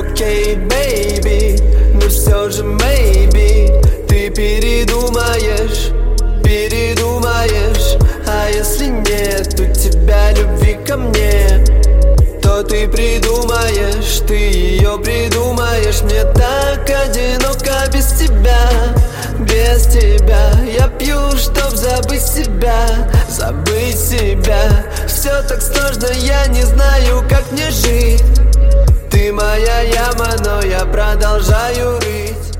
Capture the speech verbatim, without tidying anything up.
окей, бейби, но все же maybe ты передумаешь, передумаешь. А если нет у тебя любви ко мне, то ты придумаешь, ты ее придумаешь. Мне так одиноко без тебя, без тебя. Я пью, чтоб забыть себя, забыть себя. Все так сложно, я не знаю, как мне жить. Ты моя яма, но я продолжаю рыть.